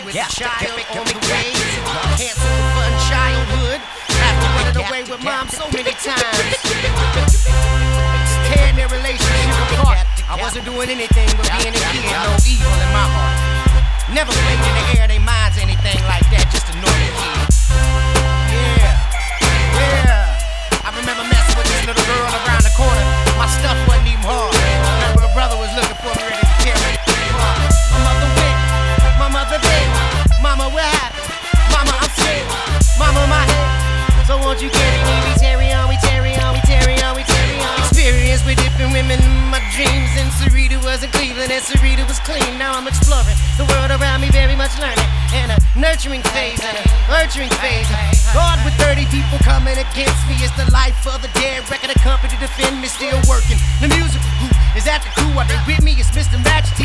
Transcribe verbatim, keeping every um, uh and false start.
with a child on the way. Cancel the fun childhood after running away with mom so many times. Tearing their relationship apart. I wasn't doing anything but being a kid, no evil in my heart. Never played in the air their minds, anything like that, just a normal kid. Yeah, yeah. I remember messing with this little girl around the corner. My stuff wasn't even hard. My brother was looking for me ready to tear me apart. My mother went, my mother went. Mama, what happened? Mama, I'm sick. Mama, my head. So won't you carry me? We carry on, we carry on, we carry on, we carry on. Experience with different women in my dreams. And Sarita was in Cleveland and Sarita was clean. Now I'm exploring the world around me, very much learning. And a nurturing phase and a nurturing phase. God with thirty people coming against me. It's the life of the dead. Record a company to defend me, still working. The music group is at the crew. Are they with me? It's Mister Majesty.